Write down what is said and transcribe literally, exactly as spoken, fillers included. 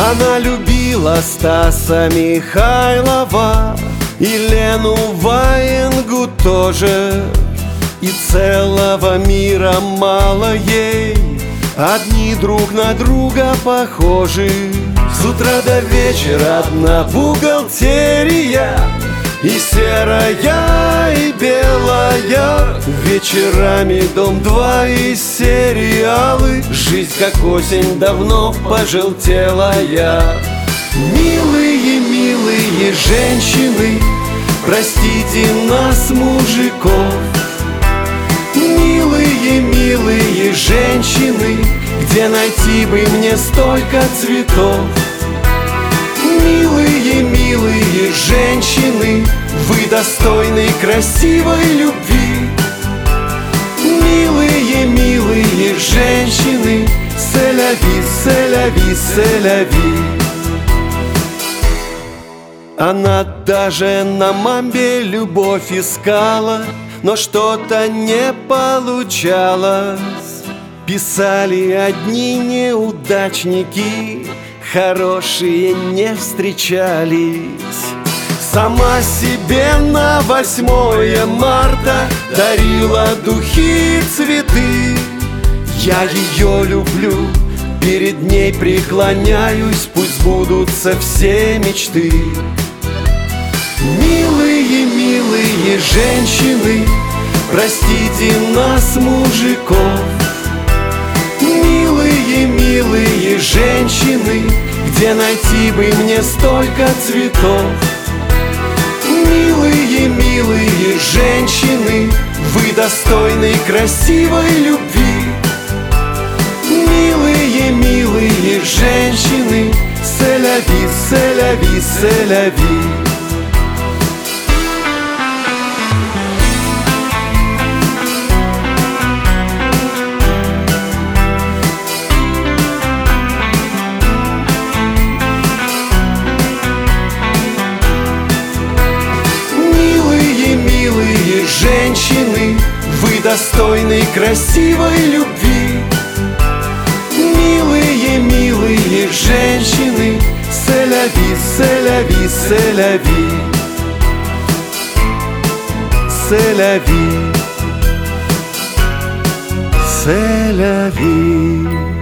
Она любила Стаса Михайлова и Лену Ваенгу тоже. И целого мира мало ей, одни друг на друга похожи. С утра до вечера одна бухгалтерия, и серая, и белая. Вечерами Дом-два и сериалы. Жизнь как осень давно пожелтелая. Милые, милые женщины, простите нас, мужиков. Милые, милые женщины, где найти бы мне столько цветов? Милые, милые женщины, вы достойны красивой любви. Милые, милые женщины, c'est-la-vie, c'est-la-vie, c'est-la-vie. Она даже на мамбе любовь искала, но что-то не получалось. Писали одни неудачники, хорошие не встречались. Сама себе на восьмое марта дарила духи и цветы. Я ее люблю, перед ней преклоняюсь, пусть сбудутся все мечты. Милые, милые женщины, простите нас, мужиков. Милые, милые женщины, где найти бы мне столько цветов? Милые, милые женщины, вы достойны красивой любви. Милые, милые женщины, c'est-la-vie, c'est-la-vie, c'est-la-vie. Женщины, вы достойны красивой любви. Милые, милые женщины, c'est-la-vie, c'est-la-vie, c'est-la-vie. C'est-la-vie, c'est-la-vie.